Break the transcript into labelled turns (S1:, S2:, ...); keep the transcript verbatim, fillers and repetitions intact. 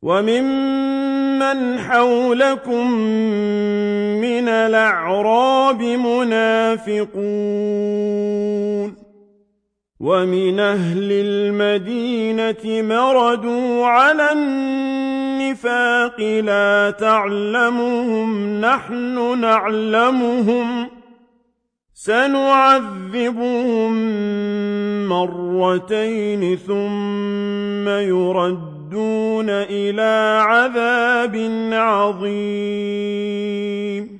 S1: وَمِمَّنْ حَوْلَكُم مِّنَ الْأَعْرَابِ مُنَافِقُونَ وَمِنْ أَهْلِ الْمَدِينَةِ مَرَدُوا عَلَى النِّفَاقِ لَا تَعْلَمُهُمْ نَحْنُ نَعْلَمُهُمْ سَنُعَذِّبُهُم مَّرَّتَيْنِ ثُمَّ يُرَدُّونَ إِلَىٰ عَذَابٍ عَظِيمٍ